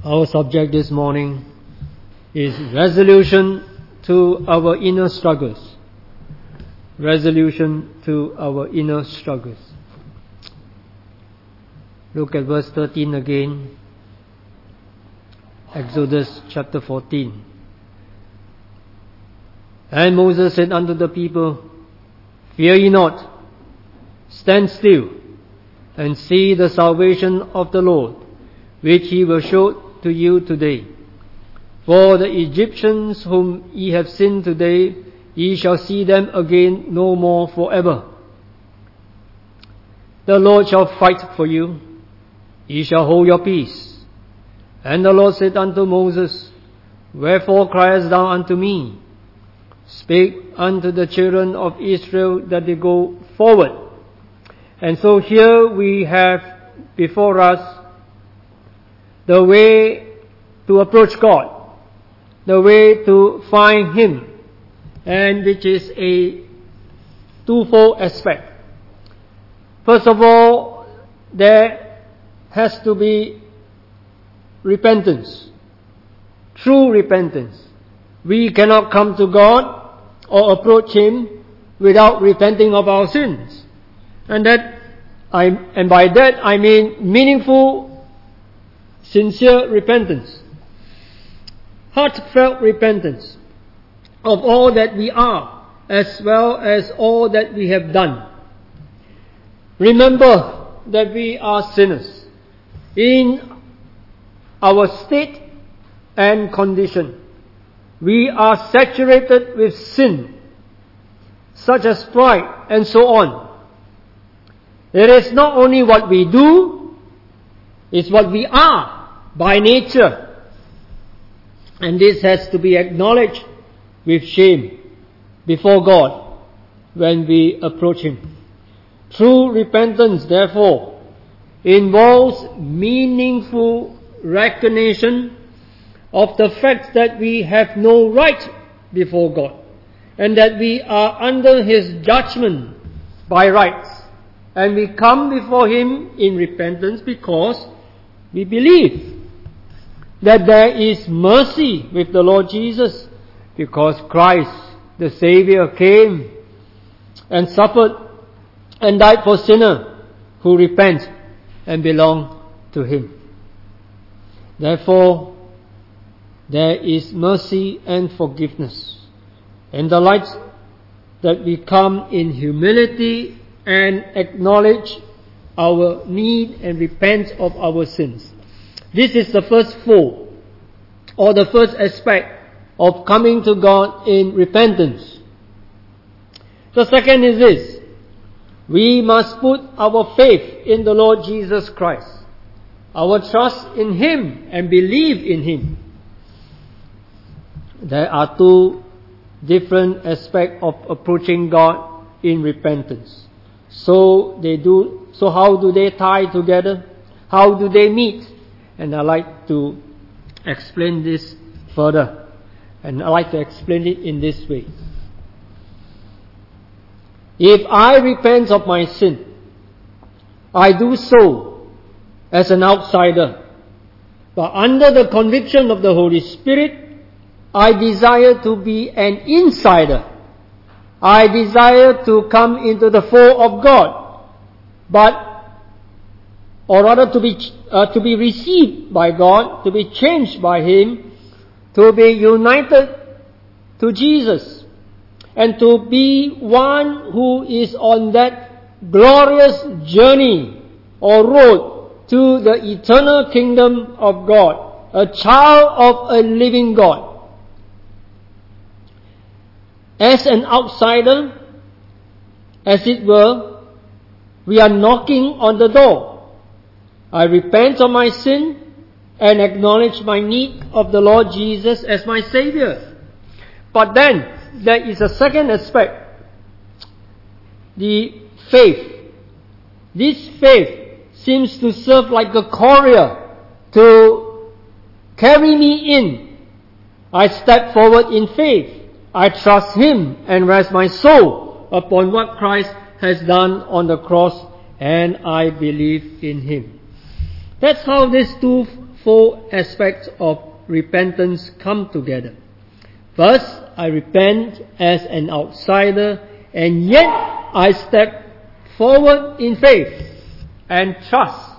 Our subject this morning is resolution to our inner struggles. Resolution to our inner struggles. Look at verse 13 again. Exodus chapter 14. And Moses said unto the people, Fear ye not, stand still, and see the salvation of the Lord, which he will show to you today. For the Egyptians whom ye have seen today, ye shall see them again no more forever. The Lord shall fight for you, ye shall hold your peace. And the Lord said unto Moses, Wherefore criest thou unto me? Speak unto the children of Israel that they go forward. And so here we have before us the way to approach God, the way to find Him, and which is a twofold aspect. First of all, there has to be repentance, true repentance. We cannot come to God or approach Him without repenting of our sins. And by that I mean meaningful, sincere repentance, heartfelt repentance of all that we are, as well as all that we have done. Remember that we are sinners in our state and condition. We are saturated with sin, such as pride and so on. It is not only what we do, it's what we are by nature. And this has to be acknowledged with shame before God when we approach Him. True repentance, therefore, involves meaningful recognition of the fact that we have no right before God and that we are under His judgment by rights. And we come before Him in repentance because we believe that there is mercy with the Lord Jesus, because Christ, the Savior, came and suffered and died for sinners who repent and belong to Him. Therefore, there is mercy and forgiveness, and the light that we come in humility and acknowledge our need and repent of our sins. This is the first fold, or the first aspect of coming to God in repentance. The second is this: we must put our faith in the Lord Jesus Christ, our trust in Him, and believe in Him. There are two different aspects of approaching God in repentance. So how do they tie together? How do they meet? And I'd like to explain this further. And I'd like to explain it in this way. If I repent of my sin, I do so as an outsider. But under the conviction of the Holy Spirit, I desire to be an insider. I desire to come into the fold of God, or rather to be received by God, to be changed by Him, to be united to Jesus, and to be one who is on that glorious journey or road to the eternal kingdom of God, a child of a living God. As an outsider, as it were, we are knocking on the door. I repent of my sin and acknowledge my need of the Lord Jesus as my Savior. But then, there is a second aspect. The faith. This faith seems to serve like a courier to carry me in. I step forward in faith. I trust Him and rest my soul upon what Christ has done on the cross, and I believe in Him. That's how these two four aspects of repentance come together. First, I repent as an outsider, and yet I step forward in faith and trust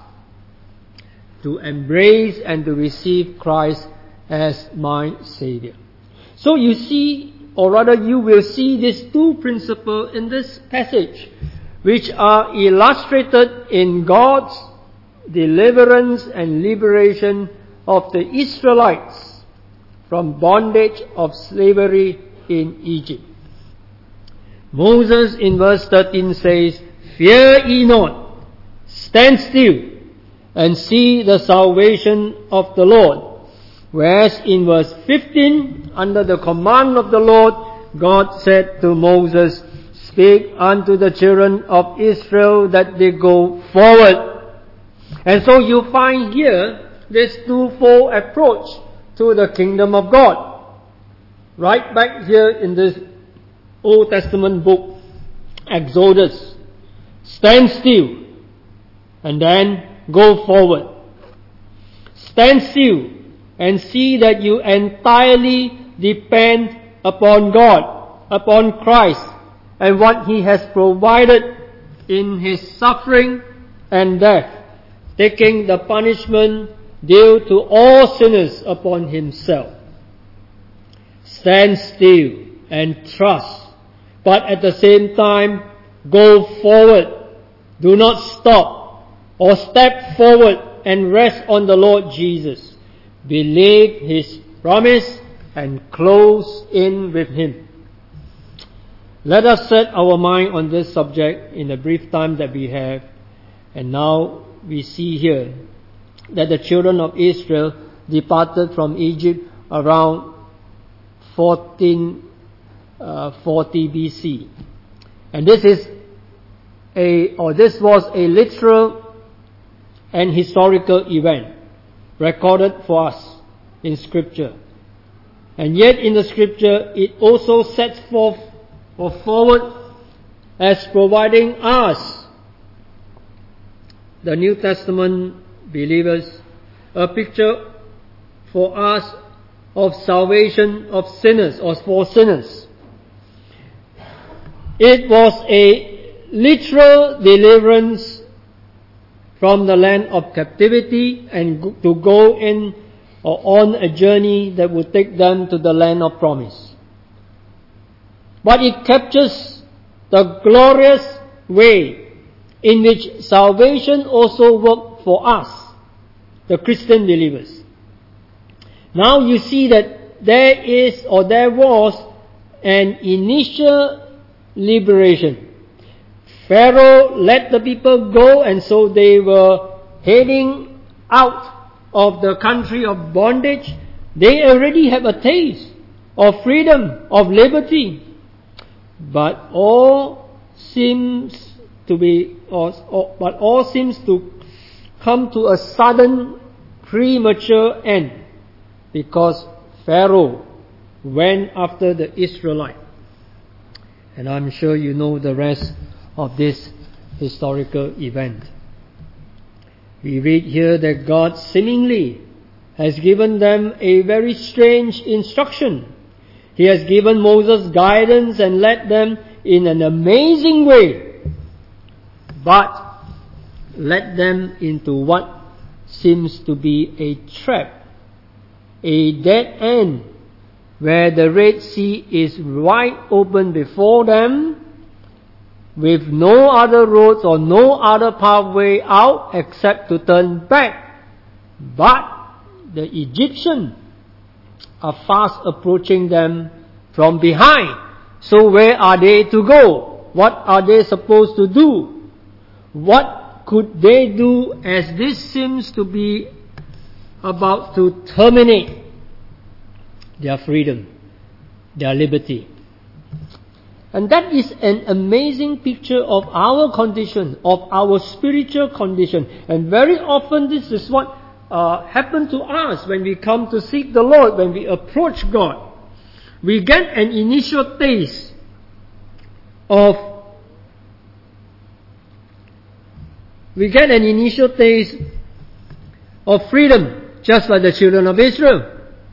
to embrace and to receive Christ as my Savior. So you see, or rather you will see these two principles in this passage, which are illustrated in God's deliverance and liberation of the Israelites from bondage of slavery in Egypt. Moses in verse 13 says, "Fear ye not, stand still, and see the salvation of the Lord." Whereas in verse 15, under the command of the Lord, God said to Moses, "Speak unto the children of Israel that they go forward." And so you find here this twofold approach to the kingdom of God. Right back here in this Old Testament book, Exodus. Stand still and then go forward. Stand still and see that you entirely depend upon God, upon Christ, and what He has provided in His suffering and death, taking the punishment due to all sinners upon Himself. Stand still and trust, but at the same time, go forward. Do not stop or step forward and rest on the Lord Jesus. Believe His promise and close in with Him. Let us set our mind on this subject in the brief time that we have. And now we see here that the children of Israel departed from Egypt around 1440 BC. And this was a literal and historical event recorded for us in Scripture. And yet in the Scripture it also sets forth or forward as providing us, the New Testament believers, a picture for us of salvation of sinners or for sinners. It was a literal deliverance from the land of captivity and to go in or on a journey that would take them to the land of promise. But it captures the glorious way in which salvation also worked for us, the Christian believers. Now you see that there was an initial liberation. Pharaoh let the people go, and so they were heading out of the country of bondage. They already have a taste of freedom, of liberty. But all seems to come to a sudden, premature end, because Pharaoh went after the Israelites. And I'm sure you know the rest of this historical event. We read here that God seemingly has given them a very strange instruction. He has given Moses guidance and led them in an amazing way, but led them into what seems to be a trap, a dead end, where the Red Sea is wide open before them, with no other roads or no other pathway out except to turn back. But the Egyptians are fast approaching them from behind. So where are they to go? What are they supposed to do? What could they do, as this seems to be about to terminate their freedom, their liberty? And that is an amazing picture of our condition, of our spiritual condition. And very often this is what happens to us when we come to seek the Lord, when we approach God. We get an initial taste of freedom, just like the children of Israel.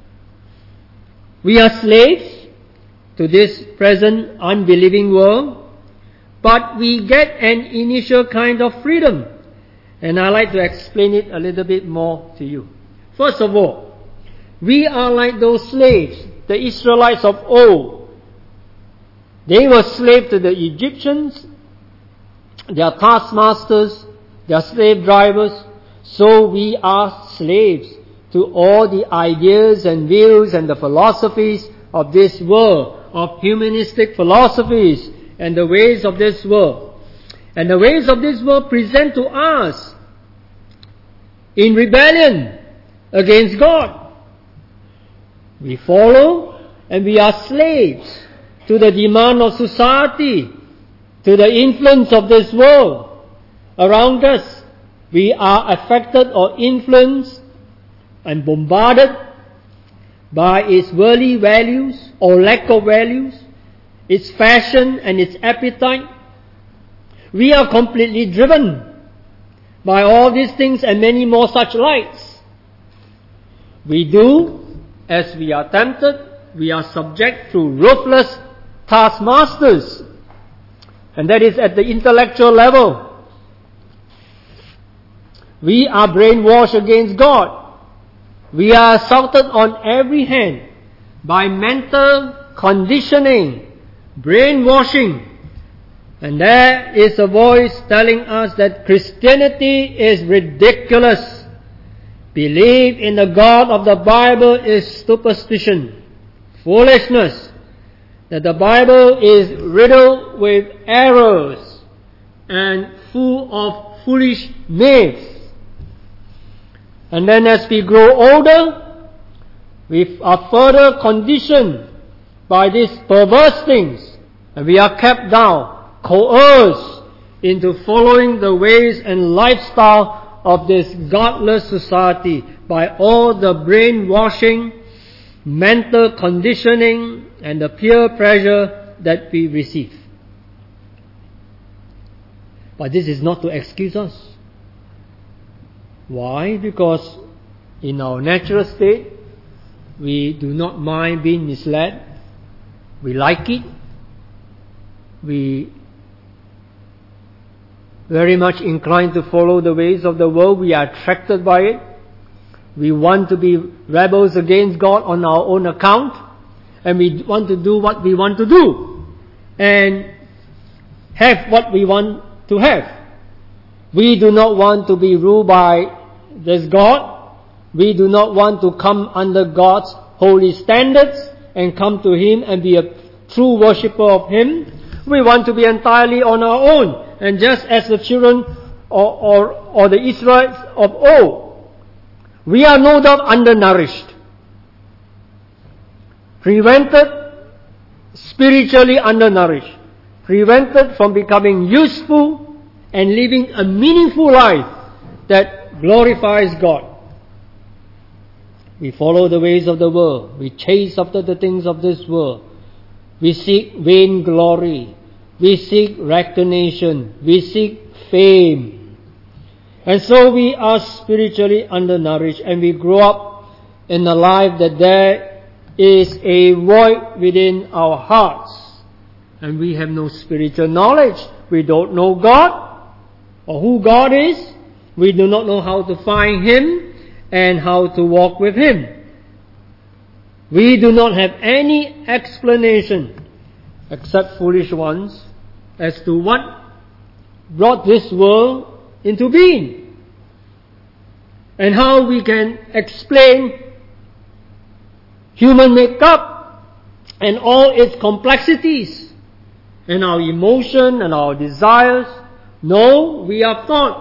We are slaves to this present unbelieving world, but we get an initial kind of freedom. And I'd like to explain it a little bit more to you. First of all, we are like those slaves, the Israelites of old. They were slaves to the Egyptians, their taskmasters, their slave drivers. So we are slaves to all the ideas and views and the philosophies of this world, of humanistic philosophies and the ways of this world. And the ways of this world present to us in rebellion against God. We follow and we are slaves to the demand of society, to the influence of this world around us. We are affected or influenced and bombarded by its worldly values or lack of values, its fashion and its appetite. We are completely driven by all these things and many more such likes. We do as we are tempted. We are subject to ruthless taskmasters, and that is at the intellectual level. We are brainwashed against God. We are assaulted on every hand by mental conditioning, brainwashing. And there is a voice telling us that Christianity is ridiculous. Belief in the God of the Bible is superstition, foolishness. That the Bible is riddled with errors and full of foolish myths. And then as we grow older, we are further conditioned by these perverse things, and we are kept down, coerced into following the ways and lifestyle of this godless society by all the brainwashing, mental conditioning, and the peer pressure that we receive. But this is not to excuse us. Why? Because in our natural state, we do not mind being misled. We like it. We very much inclined to follow the ways of the world. We are attracted by it. We want to be rebels against God on our own account. And we want to do what we want to do. And have what we want to have. We do not want to be ruled by this God. We do not want to come under God's holy standards and come to Him and be a true worshipper of Him. We want to be entirely on our own. And just as the children or the Israelites of old, we are no doubt undernourished, prevented, spiritually undernourished, prevented from becoming useful and living a meaningful life that glorifies God. We follow the ways of the world. We chase after the things of this world. We seek vain glory. We seek recognition. We seek fame. And so we are spiritually undernourished, and we grow up in a life that there is a void within our hearts. And we have no spiritual knowledge. We don't know God or who God is. We do not know how to find Him and how to walk with Him. We do not have any explanation except foolish ones as to what brought this world into being and how we can explain human makeup and all its complexities and our emotion and our desires. No, we are taught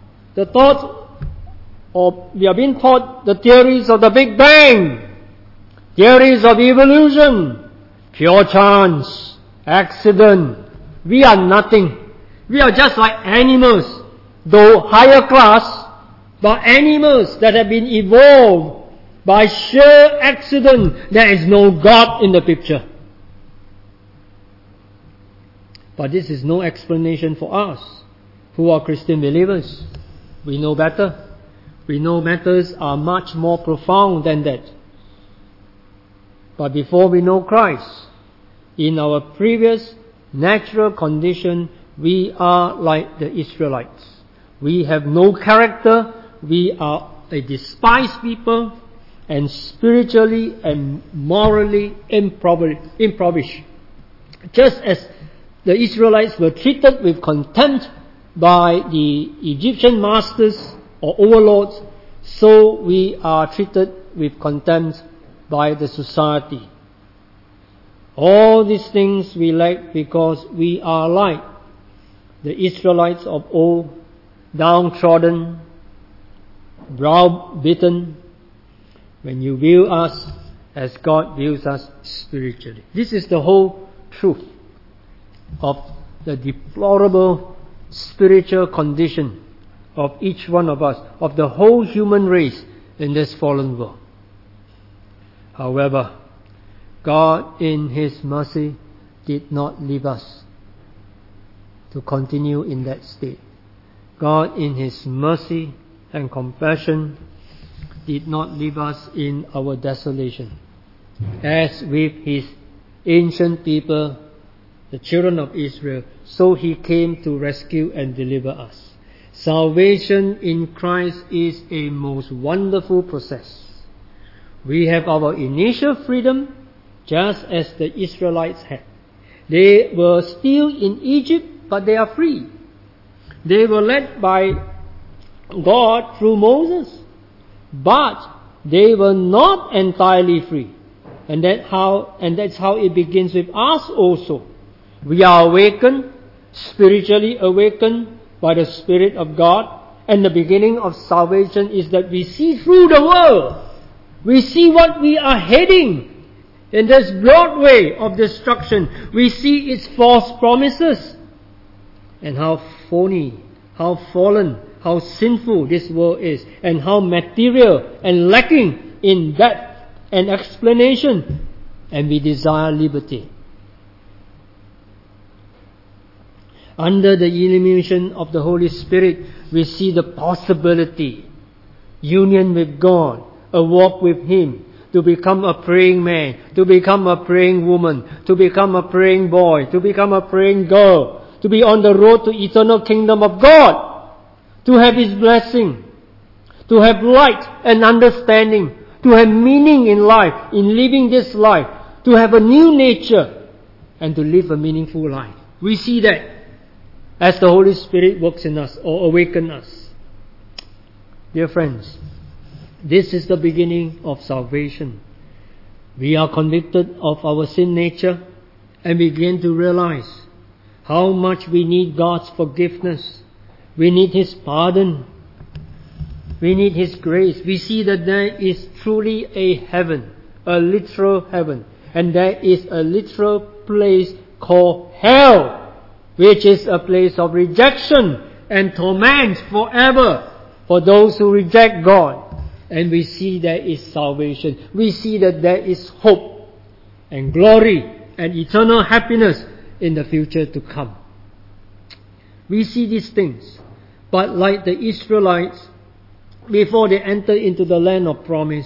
we are being taught the theories of the Big Bang, theories of evolution, pure chance, accident. We are nothing. We are just like animals, though higher class, but animals that have been evolved by sheer accident. There is no God in the picture. But this is no explanation for us who are Christian believers. We know better. We know matters are much more profound than that. But before we know Christ, in our previous natural condition, we are like the Israelites. We have no character, we are a despised people, and spiritually and morally impoverished. Just as the Israelites were treated with contempt by the Egyptian masters or overlords, so we are treated with contempt by the society. All these things we lack because we are like the Israelites of old, downtrodden, browbeaten, when you view us as God views us spiritually. This is the whole truth of the deplorable spiritual condition of each one of us, of the whole human race in this fallen world. However, God in His mercy did not leave us to continue in that state. God in His mercy and compassion did not leave us in our desolation. As with His ancient people, the children of Israel, so He came to rescue and deliver us. Salvation in Christ is a most wonderful process. We have our initial freedom just as the Israelites had. They were still in Egypt, but they are free. They were led by God through Moses, but they were not entirely free. And that's how it begins with us also. We are awakened, spiritually awakened by the Spirit of God, and the beginning of salvation is that we see through the world. We see what we are heading in this broad way of destruction. We see its false promises and how phony, how fallen, how sinful this world is, and how material and lacking in depth and explanation, and we desire liberty. Under the illumination of the Holy Spirit, we see the possibility, union with God, a walk with Him, to become a praying man, to become a praying woman, to become a praying boy, to become a praying girl, to be on the road to eternal kingdom of God, to have His blessing, to have light and understanding, to have meaning in life, in living this life, to have a new nature, and to live a meaningful life. We see that as the Holy Spirit works in us or awakens us. Dear friends, this is the beginning of salvation. We are convicted of our sin nature and begin to realize how much we need God's forgiveness. We need His pardon. We need His grace. We see that there is truly a heaven, a literal heaven, and there is a literal place called hell, which is a place of rejection and torment forever for those who reject God. And we see there is salvation. We see that there is hope and glory and eternal happiness in the future to come. We see these things. But like the Israelites, before they enter into the land of promise,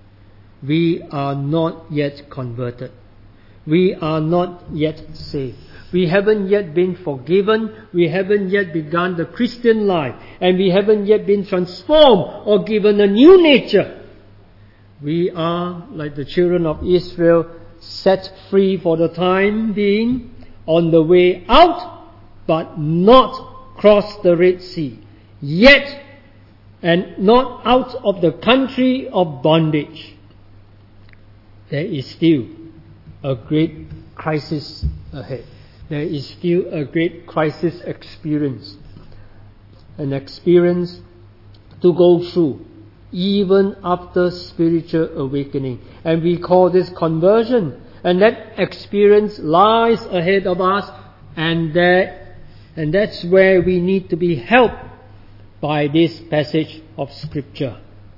we are not yet converted. We are not yet saved. We haven't yet been forgiven. We haven't yet begun the Christian life. And we haven't yet been transformed or given a new nature. We are, like the children of Israel, set free for the time being, on the way out, but not cross the Red Sea. Yet, and not out of the country of bondage. There is still a great crisis ahead. There is still a great crisis experience. An experience to go through even after spiritual awakening. And we call this conversion. And that experience lies ahead of us, and that's where we need to be helped by this passage of Scripture.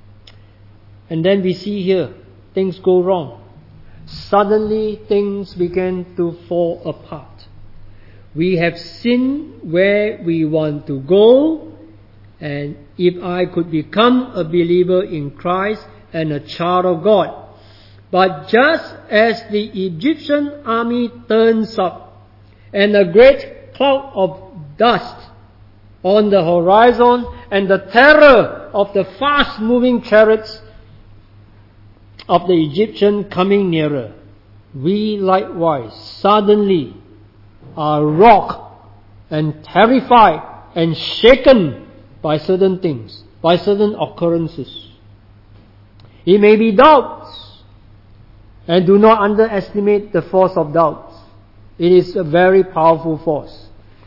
And then we see here, things go wrong. Suddenly things began to fall apart. We have sinned where we want to go, and if I could become a believer in Christ and a child of God. But just as the Egyptian army turns up and a great cloud of dust on the horizon and the terror of the fast-moving chariots of the Egyptian coming nearer, we likewise suddenly are rocked and terrified and shaken by certain things, by certain occurrences. It may be doubts, and do not underestimate the force of doubts. It is a very powerful force.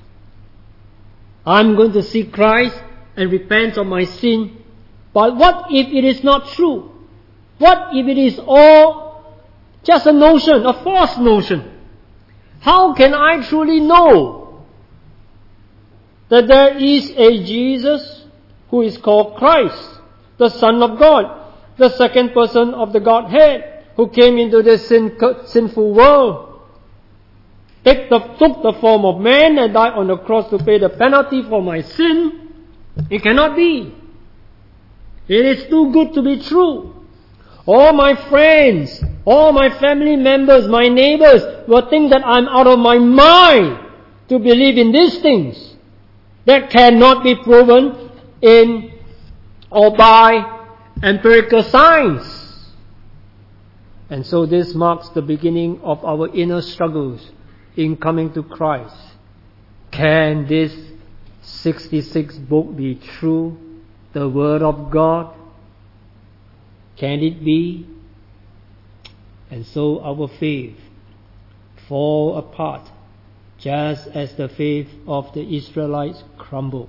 I'm going to seek Christ and repent of my sin, but what if it is not true? What if it is all just a notion, a false notion? How can I truly know that there is a Jesus who is called Christ, the Son of God, the second person of the Godhead, who came into this sinful world, took the form of man and died on the cross to pay the penalty for my sin? It cannot be. It is too good to be true. All my friends, all my family members, my neighbors will think that I'm out of my mind to believe in these things that cannot be proven in or by empirical science. And so this marks the beginning of our inner struggles in coming to Christ. Can this 66 book be true? The Word of God? Can it be? And so our faith fall apart, just as the faith of the Israelites crumbled.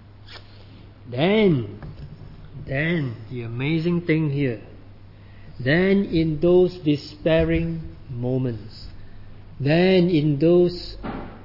Then the amazing thing here, then in those despairing moments, then in those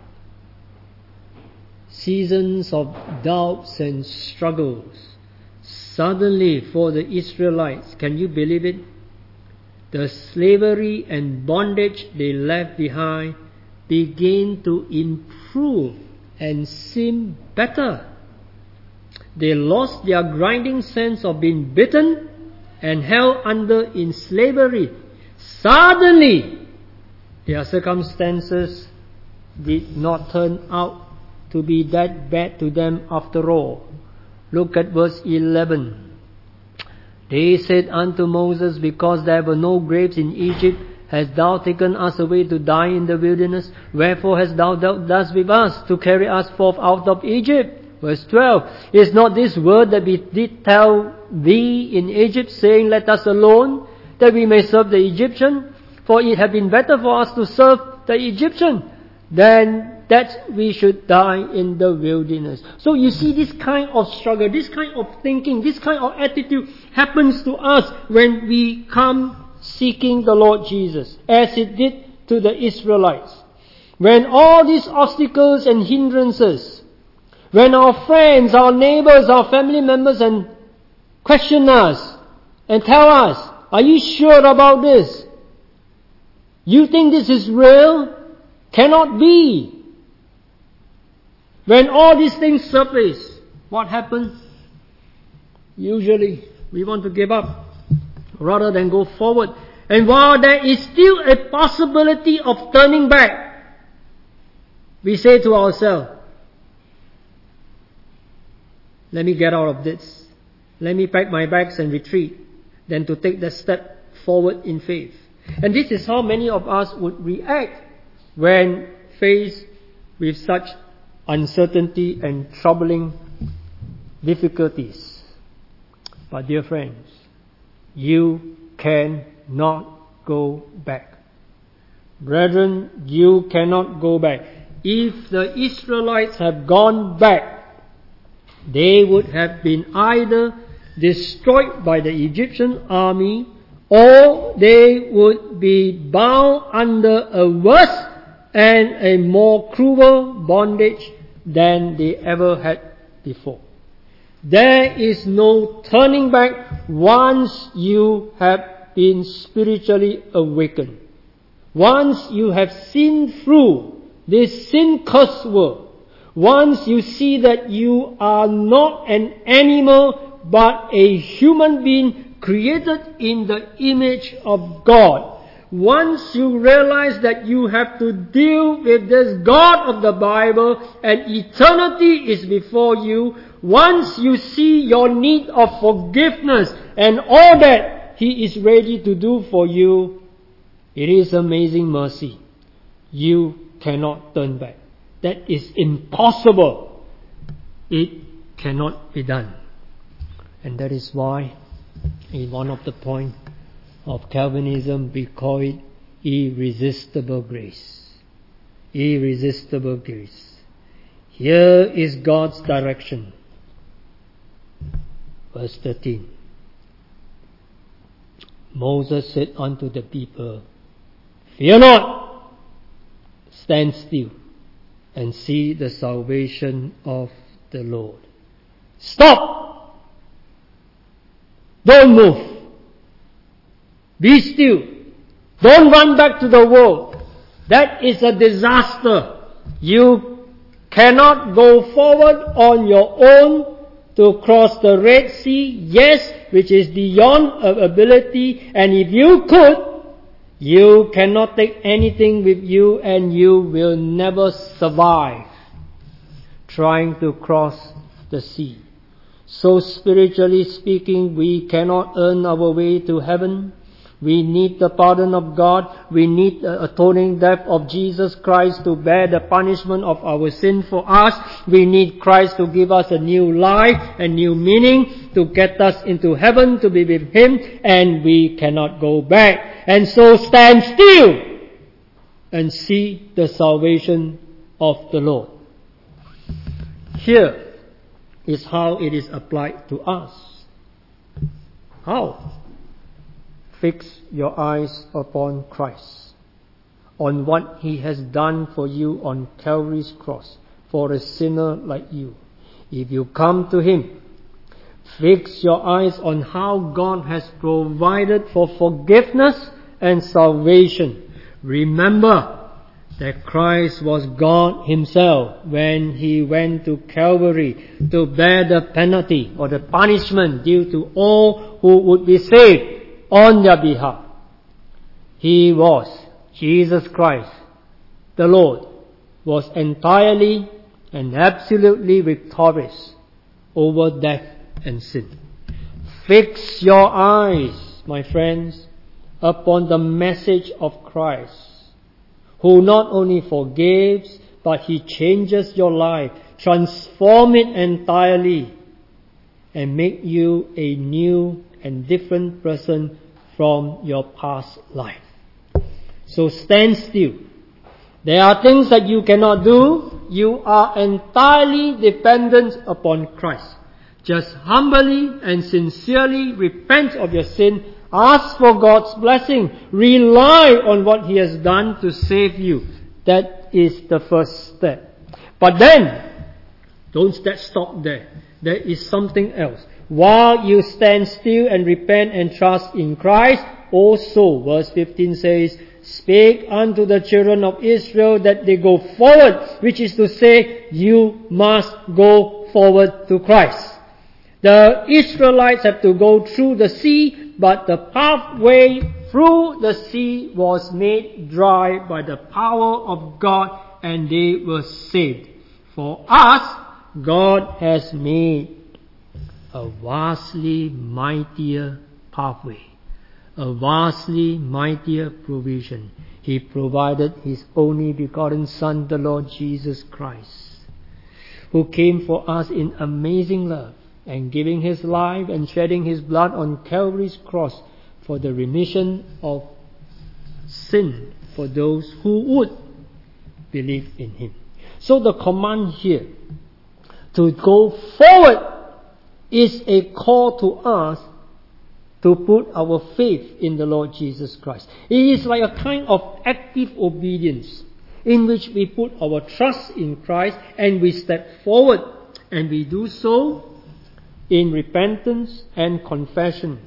seasons of doubts and struggles, suddenly for the Israelites, can you believe it? The slavery and bondage they left behind began to improve and seem better. They lost their grinding sense of being beaten and held under in slavery. Suddenly, their circumstances did not turn out to be that bad to them after all. Look at verse 11. They said unto Moses, because there were no graves in Egypt, hast thou taken us away to die in the wilderness? Wherefore hast thou dealt thus with us, to carry us forth out of Egypt? Verse 12. Is not this word that we did tell thee in Egypt, saying, let us alone, that we may serve the Egyptian? For it had been better for us to serve the Egyptian than that we should die in the wilderness. So you see, this kind of struggle, this kind of thinking, this kind of attitude happens to us when we come seeking the Lord Jesus, as it did to the Israelites. When all these obstacles and hindrances, when our friends, our neighbors, our family members and question us and tell us, are you sure about this? You think this is real? Cannot be. When all these things surface, what happens? Usually, we want to give up rather than go forward. And while there is still a possibility of turning back, we say to ourselves, let me get out of this. Let me pack my bags and retreat, than to take the step forward in faith. And this is how many of us would react when faced with such uncertainty and troubling difficulties. But dear friends, you cannot go back. Brethren, you cannot go back. If the Israelites have gone back, they would have been either destroyed by the Egyptian army, or they would be bound under a worse and a more cruel bondage than they ever had before. There is no turning back once you have been spiritually awakened. Once you have seen through this sin-cursed world, Once you see that you are not an animal but a human being created in the image of God, once you realize that you have to deal with this God of the Bible and eternity is before you, once you see your need of forgiveness and all that He is ready to do for you, it is amazing mercy. You cannot turn back. That is impossible. It cannot be done. And that is why in one of the points of Calvinism, we call it irresistible grace. Irresistible grace. Here is God's direction. Verse 13. Moses said unto the people, Fear not, stand still, and see the salvation of the Lord. Stop! Don't move. Be still. Don't run back to the world. That is a disaster. You cannot go forward on your own to cross the Red Sea, yes, which is beyond ability, and if you could, you cannot take anything with you and you will never survive trying to cross the sea. So spiritually speaking, we cannot earn our way to heaven. We need the pardon of God. We need the atoning death of Jesus Christ to bear the punishment of our sin for us. We need Christ to give us a new life, a new meaning, to get us into heaven to be with Him, and we cannot go back. And so stand still and see the salvation of the Lord. Here is how it is applied to us. How? Fix your eyes upon Christ, on what He has done for you on Calvary's cross, for a sinner like you. If you come to Him, fix your eyes on how God has provided for forgiveness and salvation. Remember that Christ was God Himself when He went to Calvary to bear the penalty or the punishment due to all who would be saved on their behalf. He was, Jesus Christ, the Lord, was entirely and absolutely victorious over death and sin. Fix your eyes, my friends, upon the message of Christ, who not only forgives, but He changes your life, transform it entirely, and make you a new and different person from your past life. So stand still. There are things that you cannot do. You are entirely dependent upon Christ. Just humbly and sincerely repent of your sin. Ask for God's blessing. Rely on what He has done to save you. That is the first step. But then, don't stop there. There is something else. While you stand still and repent and trust in Christ, also, verse 15 says, Speak unto the children of Israel that they go forward, which is to say, you must go forward to Christ. The Israelites have to go through the sea, but the pathway through the sea was made dry by the power of God, and they were saved. For us, God has made a vastly mightier pathway, a vastly mightier provision. He provided His only begotten Son, the Lord Jesus Christ, who came for us in amazing love and giving His life and shedding His blood on Calvary's cross for the remission of sin for those who would believe in Him. So the command here to go forward is a call to us to put our faith in the Lord Jesus Christ. It is like a kind of active obedience in which we put our trust in Christ and we step forward, and we do so in repentance and confession.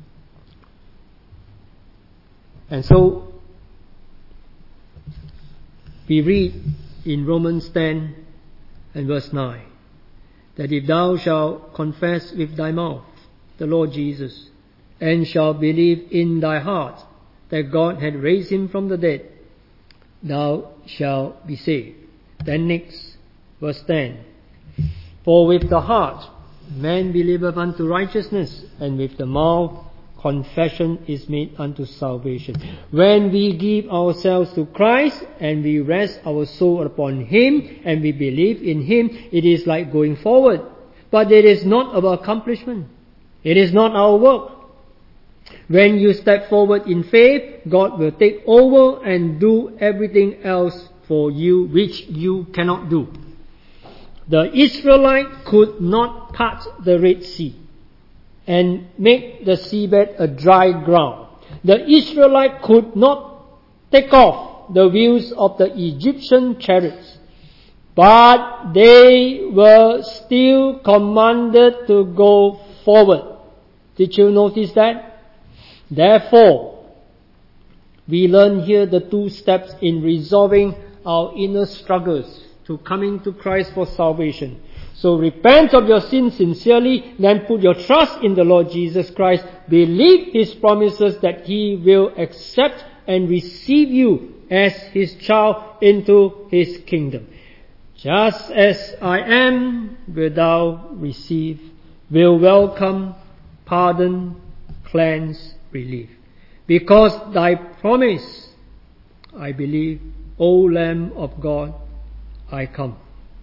And so we read in Romans 10 And verse 9, that if thou shalt confess with thy mouth the Lord Jesus, and shalt believe in thy heart that God had raised him from the dead, thou shalt be saved. Then next, verse 10, for with the heart man believeth unto righteousness, and with the mouth confession is made unto salvation. When we give ourselves to Christ and we rest our soul upon Him and we believe in Him, it is like going forward. But it is not our accomplishment. It is not our work. When you step forward in faith, God will take over and do everything else for you which you cannot do. The Israelite could not part the Red Sea and make the seabed a dry ground. The Israelite could not take off the wheels of the Egyptian chariots, but they were still commanded to go forward. Did you notice that? Therefore, we learn here the two steps in resolving our inner struggles to coming to Christ for salvation. So repent of your sins sincerely, then put your trust in the Lord Jesus Christ. Believe His promises that He will accept and receive you as His child into His kingdom. Just as I am, wilt thou receive, will welcome, pardon, cleanse, relieve. Because thy promise, I believe, O Lamb of God, I come.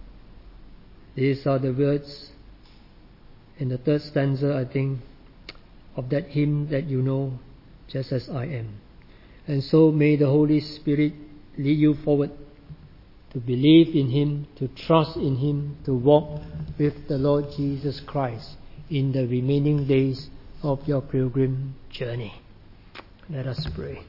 These are the words in the third stanza, I think, of that hymn that you know, just as I am. And so may the Holy Spirit lead you forward to believe in Him, to trust in Him, to walk with the Lord Jesus Christ in the remaining days of your pilgrim journey. Let us pray.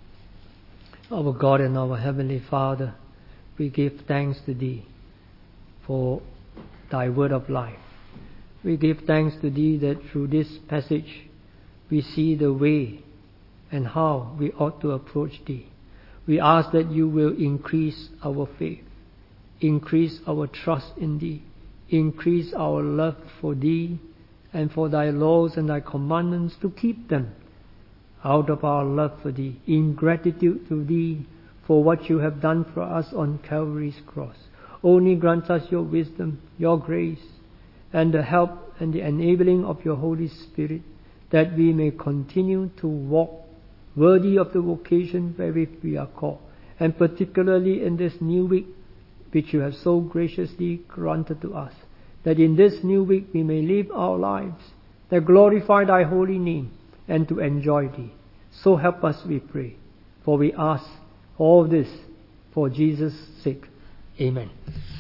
Our God and our Heavenly Father, we give thanks to Thee for Thy word of life. We give thanks to Thee that through this passage we see the way and how we ought to approach Thee. We ask that You will increase our faith, increase our trust in Thee, increase our love for Thee and for Thy laws and Thy commandments, to keep them out of our love for Thee, in gratitude to Thee for what You have done for us on Calvary's cross. Only grant us Your wisdom, Your grace, and the help and the enabling of Your Holy Spirit, that we may continue to walk worthy of the vocation wherewith we are called, and particularly in this new week which You have so graciously granted to us, that in this new week we may live our lives that glorify Thy holy name and to enjoy Thee. So help us, we pray, for we ask all this for Jesus' sake. Amen.